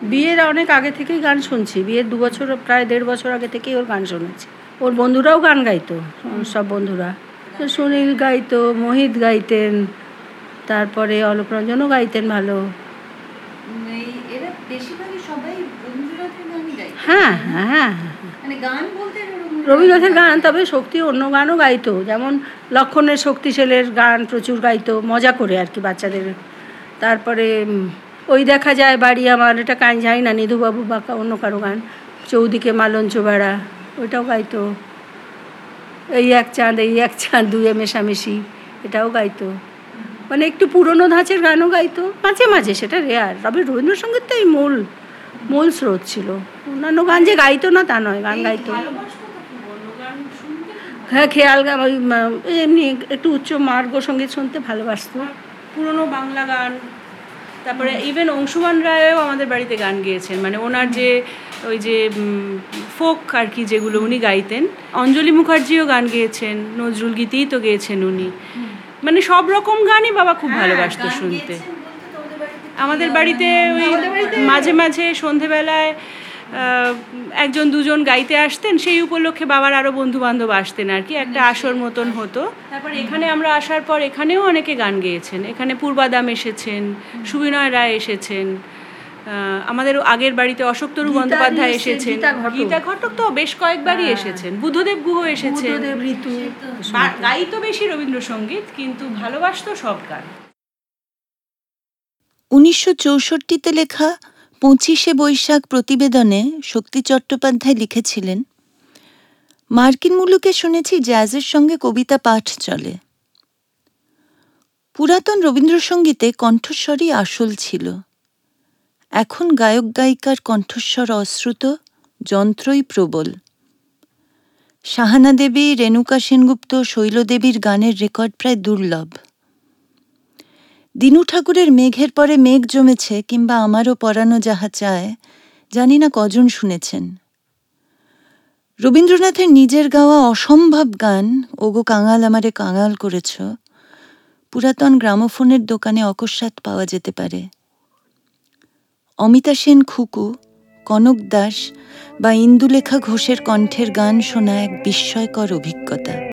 বিয়ের অনেক আগে থেকেই গান শুনছি, বিয়ের 2 বছর প্রায় 1.5 বছর আগে থেকেই ওর গান শুনেছি। ওর বন্ধুরাও গান গাইতো, সব বন্ধুরা। সুনীল গাইতো, মোহিত গাইতেন, তারপরে অলোক রঞ্জনও গাইতেন ভালো। এরা বেশিরভাগই সবাই রবীন্দ্রনাথের গানই গাইতো। হ্যাঁ হ্যাঁ হ্যাঁ, মানে গান বলতে রবীন্দ্রনাথের গান, তবে শক্তি অন্য গানও গাইতো, যেমন লক্ষণের শক্তি ছেলের গান প্রচুর গাইতো, মজা করে আর কি বাচ্চাদের। তারপরে ওই দেখা যায় বাড়ি আমার, এটা কান যাই না, নিধুবাবু বা অন্য কারো গান, চৌদিকে মালঞ্চ বেড়া, ওইটাও গাইতো। এই এক চাঁদ এই এক চাঁদ দুয়ে মেশামেশি, এটাও গাইতো। মানে একটু পুরনো ধাঁচের গানও গাইতো মাঝে মাঝে, সেটা রেয়ার। তবে রবীন্দ্রসঙ্গীতটাই মূল স্রোত ছিল। অন্যান্য গান যে গাইতো না তা নয়, গান গাইতো। হ্যাঁ, খেয়াল গান, ওই এমনি একটু উচ্চ মার্গ সঙ্গীত শুনতে ভালোবাসতো। পুরনো বাংলা গান, তারপরে ইভেন অংশুমান রায়ও আমাদের বাড়িতে গান গেয়েছেন, মানে ওনার যে ওই যে ফোক আর কি যেগুলো উনি গাইতেন। অঞ্জলি মুখার্জিও গান গেয়েছেন, নজরুল গীতিই তো গেয়েছেন উনি। মানে সব রকম গানই বাবা খুব ভালোবাসতো শুনতে। আমাদের বাড়িতে ওই মাঝে মাঝে সন্ধেবেলায় একজন দুজন গাইতে আসতেন, সেই উপলক্ষে বাবার আরও বন্ধু বান্ধব আসতেন আর কি, একটা আসর মতন হতো। তারপর এখানে আমরা আসার পর এখানেও অনেকে গান গেয়েছেন। এখানে পূর্বাদাম এসেছেন, সুবিনয় রায় এসেছেন, আমাদের আগের বাড়িতে অশোকতরু বন্দ্যোপাধ্যায় এসেছেন, গীতা ঘটক তো বেশ কয়েকবারই এসেছেন, বুদ্ধদেব গুহ এসেছেন। গাইতো বেশি রবীন্দ্রসঙ্গীত, কিন্তু ভালোবাসতো সব গান। 1964-তে লেখা 25শে বৈশাখ প্রতিবেদনে শক্তি চট্টোপাধ্যায় লিখেছিলেন, মার্কিন মুলুকে শুনেছি জ্যাজের সঙ্গে কবিতা পাঠ চলে। পুরাতন রবীন্দ্রসঙ্গীতে কণ্ঠস্বরই আসল ছিল। এখন গায়ক গায়িকার কণ্ঠস্বর অশ্রুত, যন্ত্রই প্রবল। সাহানা দেবী, রেণুকা সেনগুপ্ত, শৈলদেবীর গানের রেকর্ড প্রায় দুর্লভ। দিনু ঠাকুরের মেঘের পরে মেঘ জমেছে কিংবা আমারও পরানো যাহা চায়, জানি না কজন শুনেছেন। রবীন্দ্রনাথের নিজের গাওয়া অসম্ভব গান, ওগো কাঙাল আমারে কাঙাল করেছ, পুরাতন গ্রামোফোনের দোকানে অকস্মাৎ পাওয়া যেতে পারে। অমিতা সেন খুকু, কনক দাস বা ইন্দুলেখা ঘোষের কণ্ঠের গান শোনা এক বিস্ময়কর অভিজ্ঞতা।